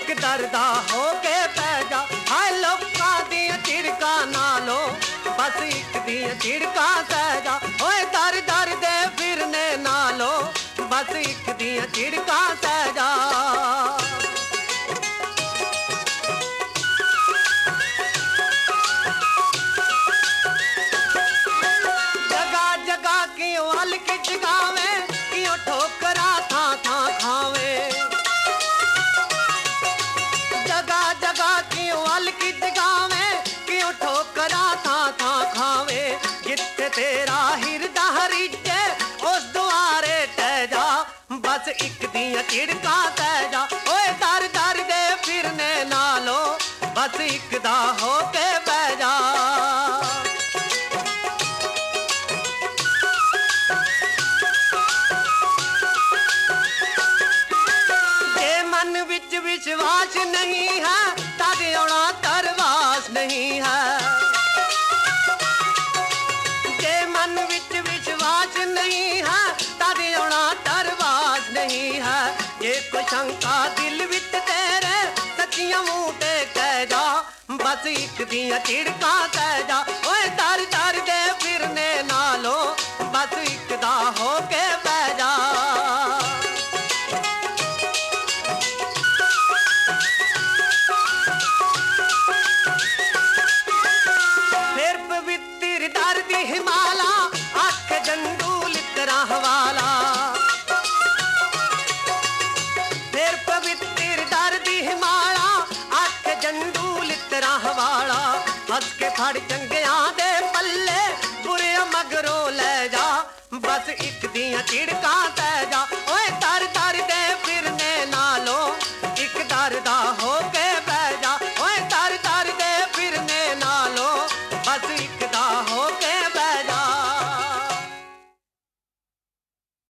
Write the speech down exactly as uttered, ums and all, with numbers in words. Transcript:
ਇੱਕ ਦਰਦਾ ਹੋ ਕੇ ਪੈ ਜਾ। ਹਾਏ ਲੋਕਾਂ ਦੀਆਂ ਝਿੜਕਾਂ ਨਾਲੋਂ ਬਸ ਇੱਕ ਦੀਆਂ ਝਿੜਕਾਂ ਸਹਿ ਜਾ। ਓਏ ਦਰ ਦਰ ਦੇ ਫਿਰਨੇ ਨਾਲੋਂ ਬਸ ਇੱਕ ਦੀਆਂ ਝਿੜਕਾਂ ਸਹਿ ਜਾ। ਜਗਾ ਜਗਾ ਕਿਉਂ ਹਲਕ ਜਗਾਵੇ, ਕਿਉਂ ਠੋਕਰਾਂ ਥਾਂ ਥਾਂ ਖਾਵੇ। ਜਗਾ ਜਗਾ ਕਿਉਂ ਹਲਕ ਜਗਾਵੇ, ਕਿਉਂ ਠੋਕਰਾਂ ਥਾਂ ਥਾਂ ਖਾਵੇ। ਜਿੱਥੇ ਤੇਰਾ ਹਿਰਦਾ ਹਰੀਜੇ ਉਸ ਦੁਆਰੇ ਟਹਿ ਜਾ, ਬਸ ਇੱਕ ਦੀਆਂ ਝਿੜਕਾਂ ਸਹਿ ਜਾ। ਓਏ ਦਰ ਦਰ ਦੇ ਫਿਰਨੇ ਨਾਲੋਂ ਬਸ ਇੱਕ ਦਾ ਹੋ ਕੇ ਬਹਿ ਜਾ। ਜੇ ਮਨ ਵਿੱਚ ਵਿਸ਼ਵਾਸ ਨਹੀਂ ਹੈ ਤਦ ਆਉਣਾ ਧਰਵਾਸ ਨਹੀਂ ਹੈ। ਜੇ ਮਨ ਵਿੱਚ ਵਿਸ਼ਵਾਸ ਨਹੀਂ ਹੈ ਤਦ ਆਉਣਾ ਧਰਵਾਸ ਨਹੀਂ ਹੈ। ਜੇ ਕੋਈ ਸ਼ੰਕਾ ਦਿਲ ਵਿੱਚ ਤੇਰੇ ਸੱਚੀਆਂ ਮੂੰਹ ਤੇ ਕਹਿ ਜਾ, ਬਸ ਇੱਕ ਦੀਆਂ ਝਿੜਕਾਂ ਸਹਿ ਜਾ। ਓਏ ਦਰ ਦਰ ਦੇ ਫਿਰਨੇ ਨਾਲੋਂ ਬਸ ਇੱਕ ਦਾ ਹੋ ਕੇ ਬਹਿ ਜਾ। ਫਿਰ ਪਵਿੱਤਰ ਦਰ ਦੀ ਹਿਮਾਲਾ ਅੱਖ ਜੰਡੂ ਲਿਤਰਾ ਹਵਾਲਾ। ਫਿਰ ਪਵਿੱਤਰ ਦਰ ਦੀ ਹਿਮਾਲਾ ਅੱਖ ਜੰਡੂ ਲਿਤਰਾ ਹਵਾਲਾ। ਹੱਸ ਕੇ ਫੜ ਚੰਗਿਆਂ ਦੇ ਪੱਲੇ ਬੁਰਿਆਂ ਮਗਰੋਂ ਲੈ ਜਾ, ਬਸ ਇੱਕ ਦੀਆਂ ਝਿੜਕਾਂ ਸਹਿ ਜਾ।